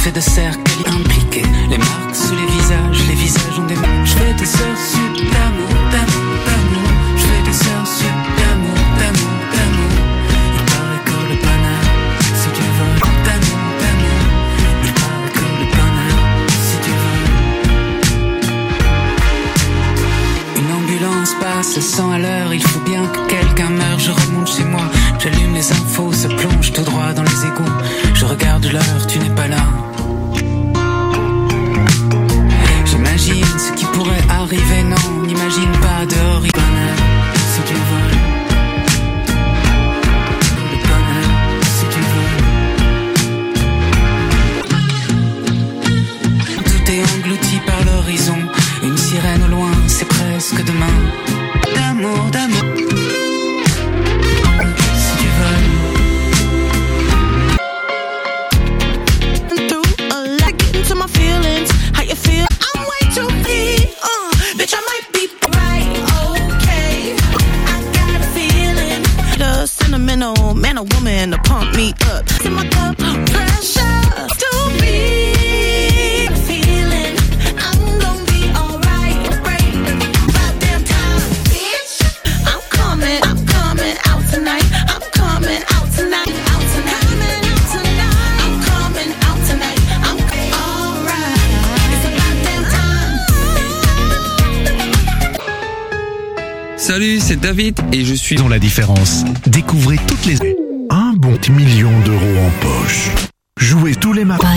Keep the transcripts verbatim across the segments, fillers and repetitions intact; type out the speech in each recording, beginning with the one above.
fait de cercles impliqués. Les marques sous les visages, les visages ont des mots. Je fais des sœurs sup d'amour, d'amour, d'amour. Je fais des sœurs sup d'amour, d'amour, d'amour. Il paraît que le bonheur, c'est du vol. D'amour, d'amour. Il paraît que le bonheur, c'est du vol. Une ambulance passe à cent à l'heure. Il faut bien que quelqu'un meure. Je remonte chez moi, j'allume les infos, ça plonge tout droit dans les égouts. Je regarde l'heure, tu n'es pas là. J'imagine ce qui pourrait arriver, non, n'imagine pas dehors. Le bonheur, c'est du vol. Le bonheur, c'est du vol. Tout est englouti par l'horizon. Une sirène au loin, c'est presque demain. D'amour, d'amour. Man or woman to pump me up. In my cup, pressure to be feeling I'm gonna be alright. Break about damn time, bitch. I'm coming, I'm coming out tonight. I'm coming out tonight, out tonight. Coming out tonight. I'm coming out tonight. I'm alright. It's about damn time. Salut, c'est David et je suis dans la différence. Découvrez toutes les un bon million d'euros en poche. Jouez tous les matins.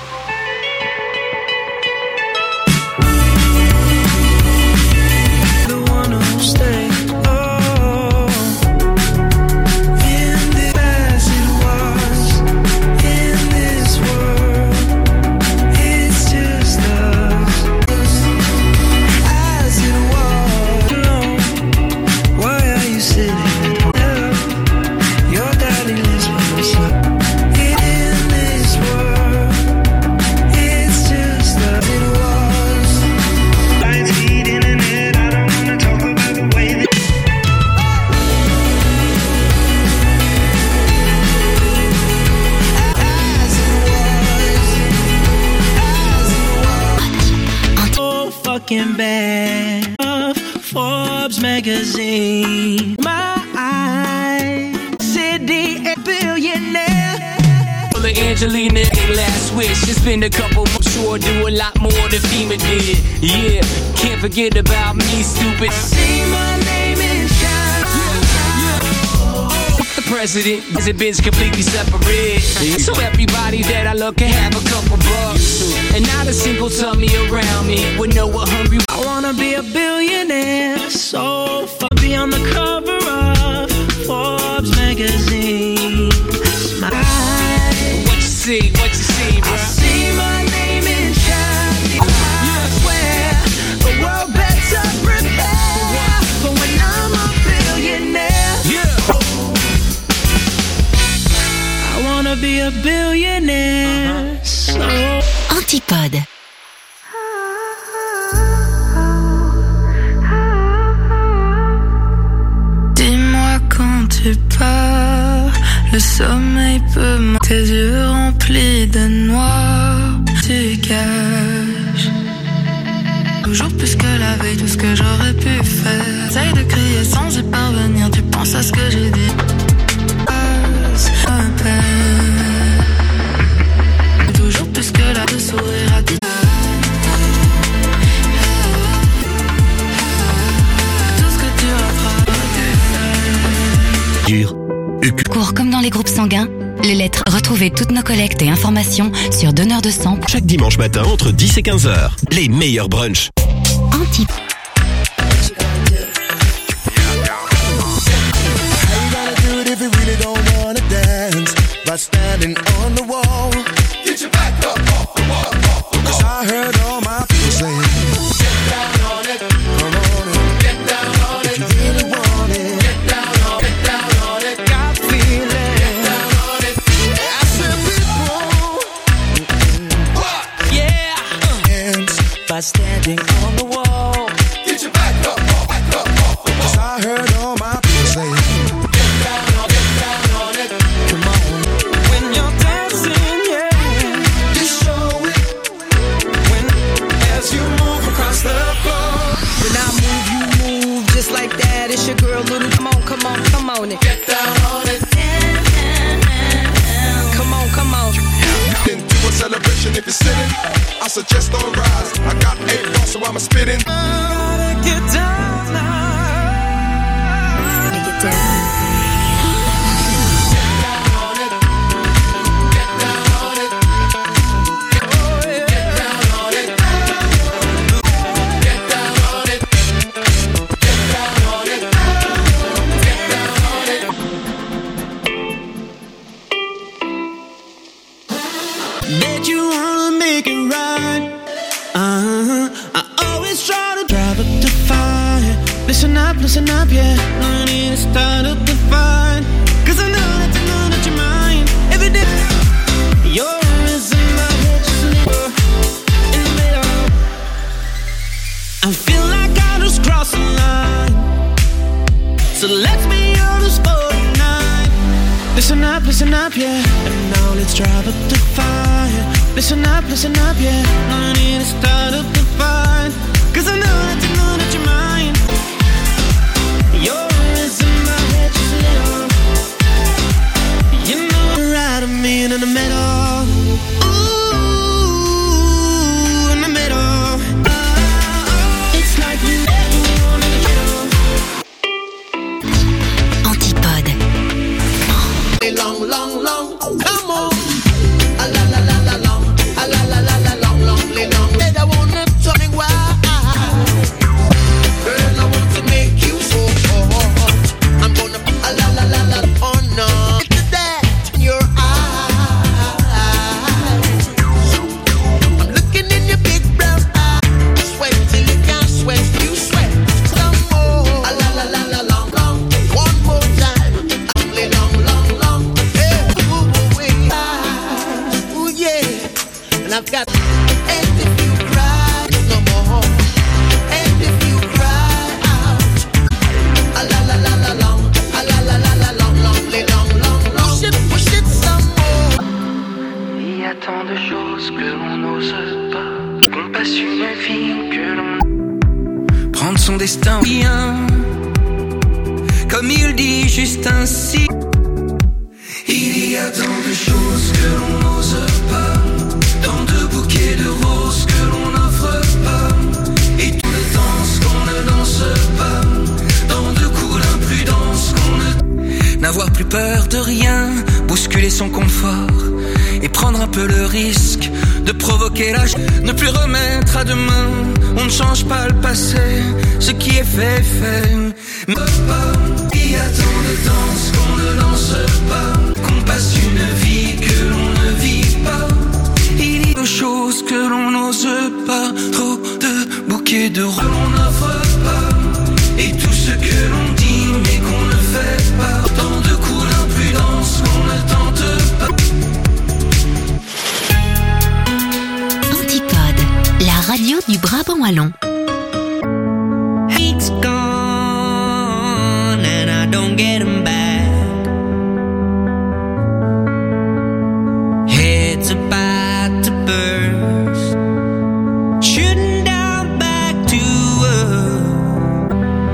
Back of Forbes magazine, my eyes, city a billionaire. Full of Angelina, last wish. It's been a couple, I'm sure do a lot more than FEMA did. Yeah, can't forget about me, stupid. See my name in shine. Fuck the president, cause it been's completely separate. So everybody that I love can have a couple bucks. And not a single tummy around me would know what hungry. I wanna be a billionaire, so far be on the cover of Forbes magazine. Smile. What you see, what you see, bro? I see my name in shiny. I swear the world better prepare for when I'm a billionaire. Yeah. I wanna be a billionaire, so. Antipode. Dis-moi quand tu pars, le sommeil peut m'en... Tes yeux remplis de noir, tu caches toujours plus que la veille, tout ce que j'aurais pu faire. J'essaye de crier sans y parvenir, tu penses à ce que j'ai dit. Passe un peine, toujours plus que la de sourire à ti. Tout ce que tu rattrapes. Cours comme dans les groupes sanguins, les lettres. Retrouvez toutes nos collectes et informations sur donneur de sang. Chaque dimanche matin entre dix et quinze heures, les meilleurs brunchs. Anti. By standing on the wall, get your back up, back up, off the wall. 'Cause I heard all my people say, get down on, get down on it. Come on, when you're dancing, yeah, you show if you're sitting, I suggest don't rise. I got eight balls, so I'm spitting. Gotta get down now. Gotta get down. Bet you wanna make it right. Uh-huh. I always try to drive up the fire. Listen up, listen up, yeah. No need to start up the fight. Cause I know that you know that you're mine. Every day yours in my head, just live in the middle. I feel like I just crossed the line. So let's be honest for tonight. Listen up, listen up, yeah. And now let's drive up the fire. Listen up, listen up, yeah. No need to start up the fight. Cause I know that you know that you're mine. Yours in my head, just a little. You know you're right of me in the middle. Ooh, in the middle. Oh, it's like you never wanted to kill. Antipode. Long, long, long, come on. A la la la la long, a la la la la long, long, long. Said I wanna turn it wild. Girl, I want to make you so hot. I'm gonna a la la la la. Oh no, it's that in your eyes. I'm looking in your big brown eyes. Sweat till you can't sweat, you sweat. Some more. A la la la la long, long. One more time. Only long, long, long. And I've got, and if you cry no more, and if you cry out, a la la la la long, a la la la la long, long, long, long, long, push it, push it some more. Il y a tant de choses que l'on n'ose pas, qu'on passe une vie que l'on prendre son destin bien, comme il dit juste ainsi. Il y a tant de choses que l'on n'ose pas, tant de bouquets de roses que l'on n'offre pas, et tant de danses qu'on ne danse pas, tant de coups d'imprudence qu'on ne... N'avoir plus peur de rien, bousculer son confort, et prendre un peu le risque de provoquer la... Ne plus remettre à demain, on ne change pas le passé, ce qui est fait, fait. Mais il y a tant de danses qu'on ne danse pas, qu'on passe une vie que l'on ne vit pas. Il y a des choses que l'on n'ose pas, trop de bouquets de roses que l'on n'offre pas, et tout ce que l'on dit mais qu'on ne fait pas, tant de coups d'imprudence qu'on ne tente pas. Antipode, la radio du Brabant wallon. It's gone and I don't get him back. Head's about to burst, shooting down back to earth.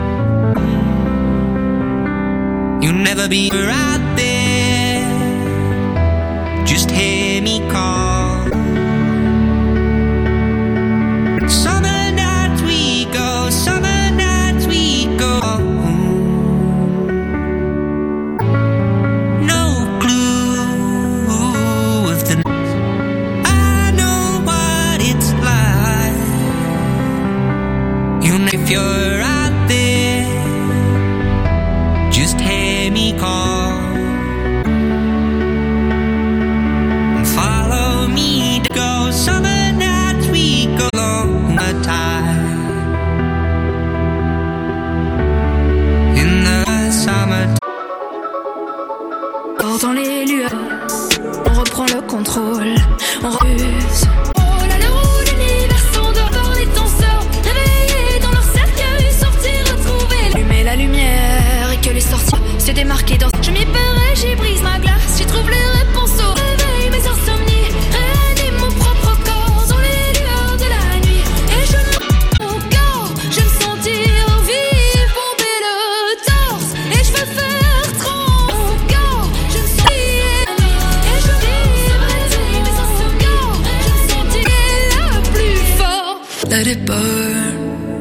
You'll never be right there, just hear me call. Summer nights we go, summer nights we go. No clue of the. I know what it's like. You know if you're out there, just hear me call. let it burn.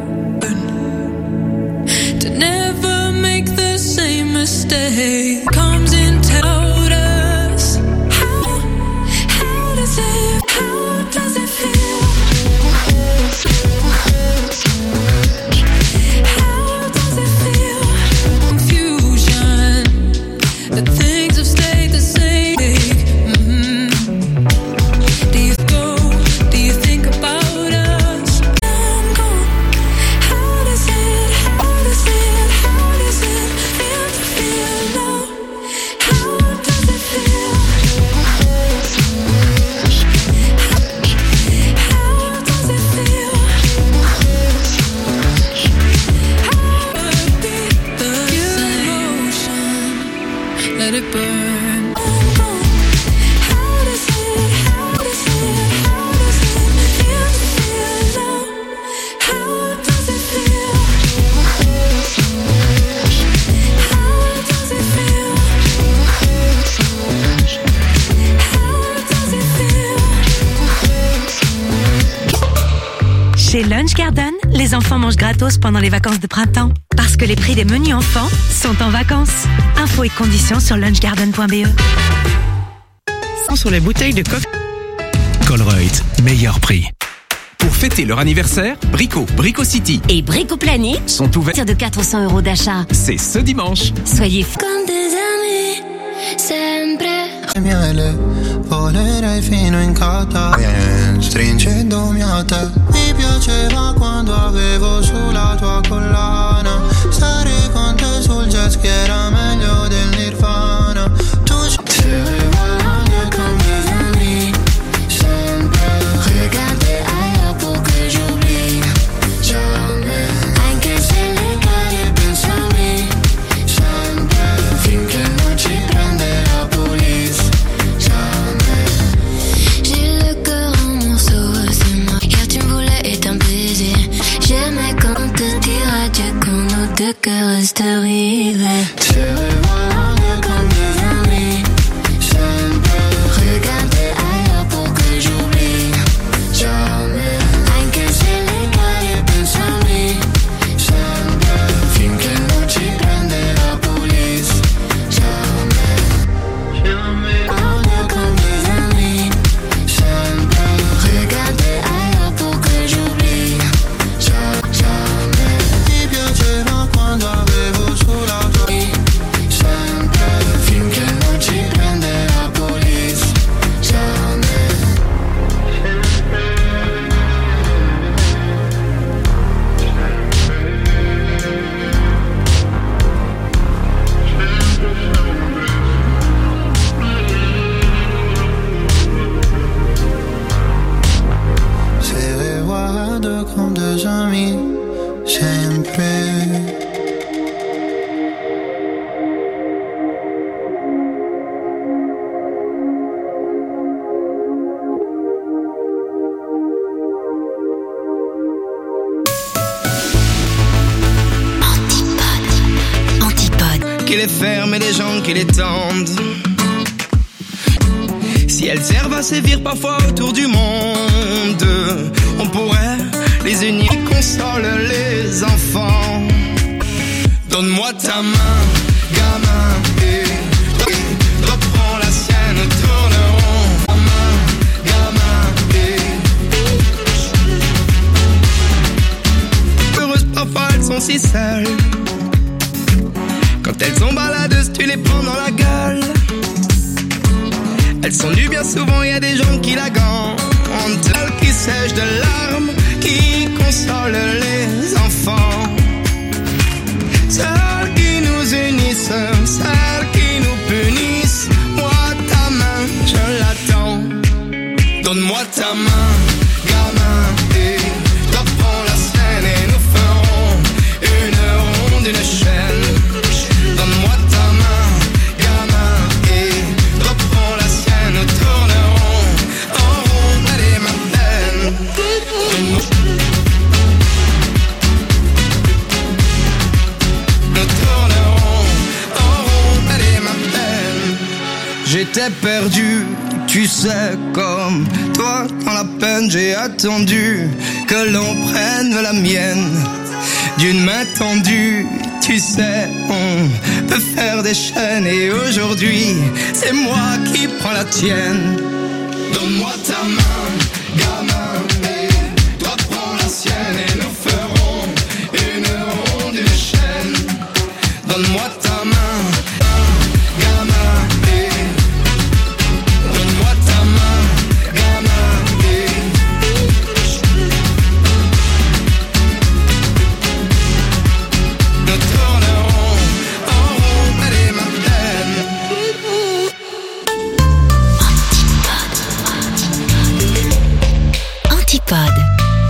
To never make the same mistake. Comes in told us. How, how does it, how does it feel? How does it feel? Confusion. The things have stayed the same. Mm-hmm. Do you go? Do you think about us? I'm gone. How does it? How does it? How does it feel to feel low? How does it feel? How does it feel? Let it burn. How does it, how does it, how does it feel to feel low? How does it feel? How does it feel? How does it feel? Chez Lunch Garden, les enfants mangent gratos pendant les vacances de printemps. Parce que les prix des menus enfants sont en vacances. Infos et conditions sur lunchgarden point b e. Sur les bouteilles de coca. Colruyt, meilleur prix. Pour fêter leur anniversaire, Brico, Brico City Et Brico Planet sont ouverts. de quatre cents euros d'achat. C'est ce dimanche. Soyez f- Con des amis, sempre. Miele, volerei fino in cata, stringendomi a te. Mi piaceva quando avevo sulla tua collana. Stare con te sul jet ski era meglio del Nirvana. Tu sei comme des amis, sempre. Regarder ailleurs pour que j'oublie. Jamais. Anche se le cade pensami. Sempre. Finché non ci prende la police. Jamais. J'ai le cœur en morceaux, c'est moi. Hier tu me voulais et un baiser. J'aimais quand on te dire adieu, quand nos deux cœurs restent rivés. Tu revois comme des amis. Sempre. Regarder ailleurs pour que j'oublie. Jamais. Anche se le cade pensami. Sempre. Finché non ci prende la police. Jamais. Jamais. Comme des amis. Sempre. Regarder ailleurs pour que j'oublie. Jamais. mi piaceva quando avevo sulla tua. Sempre. Finché non ci prende la police. Jamais. Se revois comme des amis, sempre. Antipode. Qu'il est ferme et des gens qui les tendent. Si elles servent à sévir parfois autour du monde, on pourrait les unir et consoler les enfants. Donne-moi ta main, gamin, et reprends la sienne, tournerons. Ta main, gamin, et heureuses parfois elles sont si seules. Quand elles sont baladeuses, tu les prends dans la gueule. Elles sont nues bien souvent, y a des gens qui la gantent. Elles qui sèchent de larmes, qui consolent les enfants. Celles qui nous unissent, celles qui nous punissent. Moi ta main, je l'attends. Donne-moi ta main, gamin, et reprends la scène et nous ferons une ronde, une chaîne. Donne-moi ta main, gamin, et reprends la sienne. Nous tournerons en rond, elle est ma peine. Donne-moi. Nous tournerons en rond, elle est ma peine. J'étais perdu, tu sais, comme toi dans la la peine, j'ai attendu que l'on prenne la mienne d'une main tendue. Tu sais, on peut faire des chaînes et aujourd'hui, c'est moi qui prends la tienne. Donne-moi ta main, gamin, et toi prends la sienne et nous ferons une ronde, une chaîne. Donne-moi ta main, gamin, et donne-moi ta main, gamin, et nous tournerons en rond, elle est ma peine. Antipode.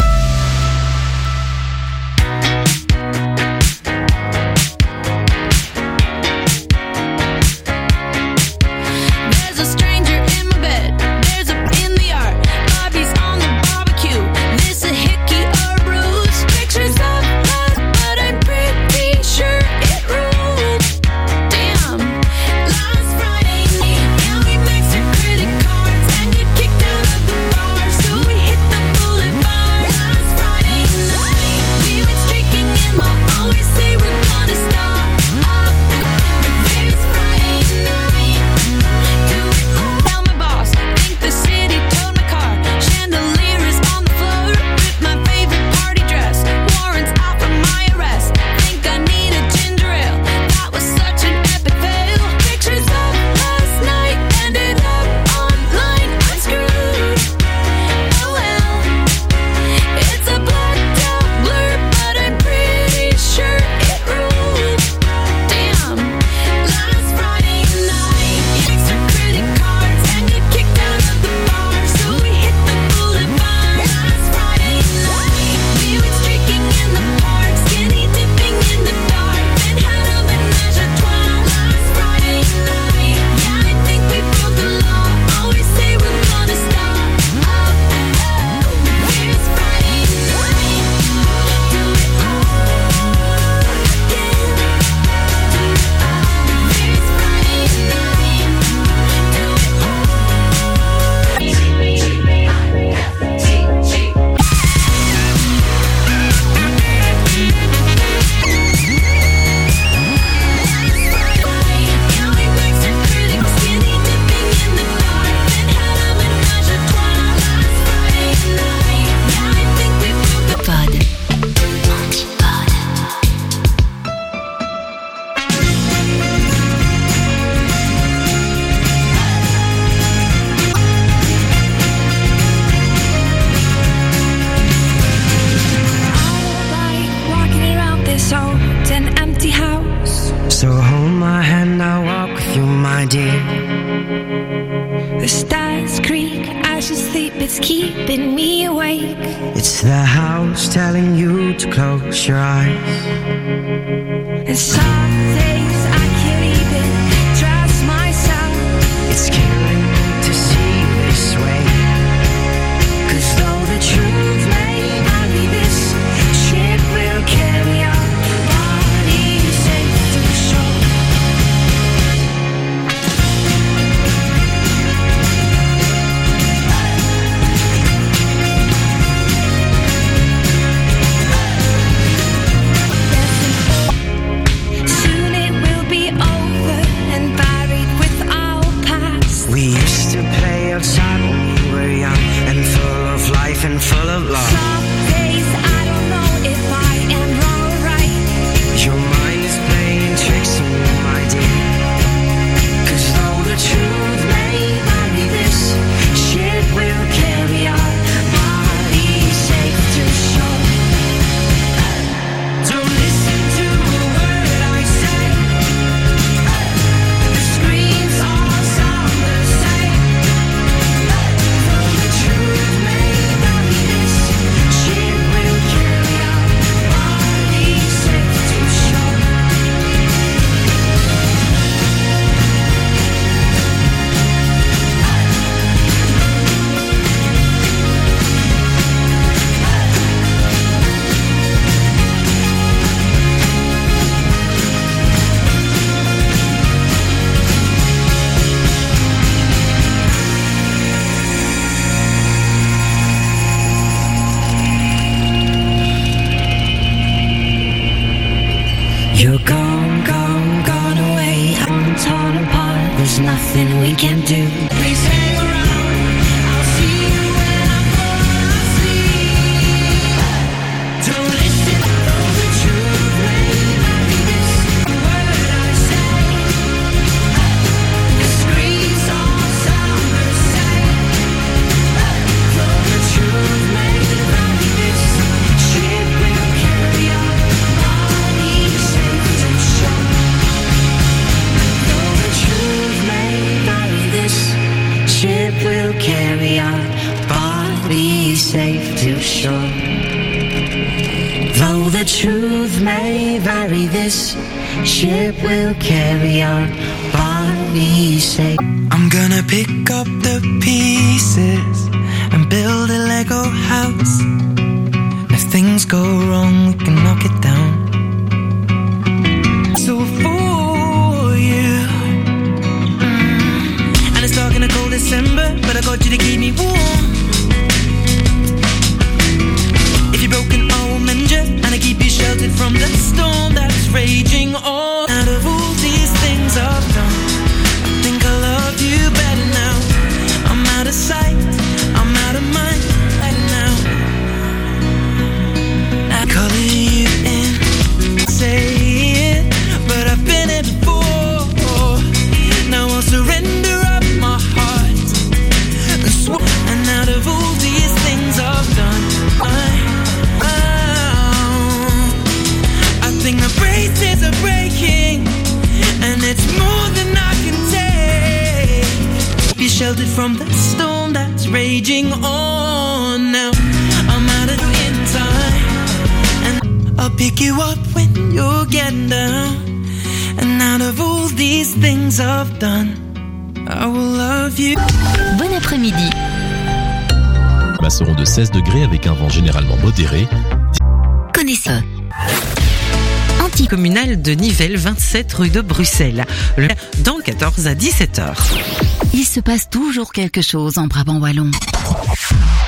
There's a stranger in my bed. There's a in the yard. Bobby's on the barbecue. This a hickey or ruse. Pictures of us, but I'm pretty sure it ruled. Damn. Last Friday night, yeah, we maxed our credit cards and get kicked out of the bar, so we hit the boulevard. Last Friday night, we went streaking in my always say we're gonna stop. Up. But there's Friday night. Tell my boss, think the city towed my car. Chandelier is on the floor with my favorite party dress. Warrants out for my arrest. Think I need a ginger ale. That was such an epic fail. Pictures of last night ended up online. I'm screwed. Oh well, it's a blacked out blur, but I'm pretty sure it ruled. Damn. Last Friday night, extra credit cards and get kicked out of the bar, so we hit the boulevard. Last Friday night, we went streaking in the park, skinny dipping in the dark, then had a menage a trois. Last Friday night, yeah, I think we broke the law. Always say we're gonna stop. Up, here's Friday night. Do it all again. Here's Friday night. Do it Pod. Walking around this old and empty house. So hold my hand, I'll walk with you, my dear. The stars creak as you sleep, it's keeping me awake. It's the house telling you to close your eyes. And some days I can't even trust myself. It's killing me to see you this way. 'Cause though the truth may not be this, shit will carry on. Body safe to show. Soon it will be over and buried with our past. We used to play outside when we were young and full of life and full of love. Some days I don't know if I am wrong or right. Your mind is playing tricks on you, my dear. 'Cause though the truth may not be this, shit will carry on. Body safe to show. Don't listen to a word I say. The screams all sound the same. Though the truth may not be this, You're gone, gone, gone away. I'm torn apart, there's nothing we can do. Please hang around, I'll see you when I fall asleep. Don't listen to the truth, maybe this word I say. The screams all sound the same. Though the truth may vary, this ship will carry our bodies safe to shore. Though the truth may vary, this ship will carry our bodies safe to shore. Though the truth may vary, this ship will carry our bodies safe. I'm gonna pick up the pieces and build a Lego house. If things go wrong, we can knock it down. So for you, mm. And it's dark in a cold December, but I got you to keep me warm. If you're broken, I will mend you, and I keep you sheltered from the storm that's raging on. Out of all these things I've done, I think I love you better now. I'm out of sight, I'm out of mind right now. I'm calling you in, say it, but I've been it before. Now I'll surrender up my heart and sw- and out of all these things I've done, I, I, I think the braces are breaking, and it's more than I can take. Be sheltered from the storm that's raging on now. I'm out of in time, and I'll pick you up when you're getting down. And out of all these things I've done, I will love you. Bon après-midi. Seront de seize degrés avec un vent généralement modéré. Connaissez. Anticommunal de Nivelles, vingt-sept rue de Bruxelles. Le dans quatorze à dix-sept heures. Il se passe toujours quelque chose en Brabant wallon.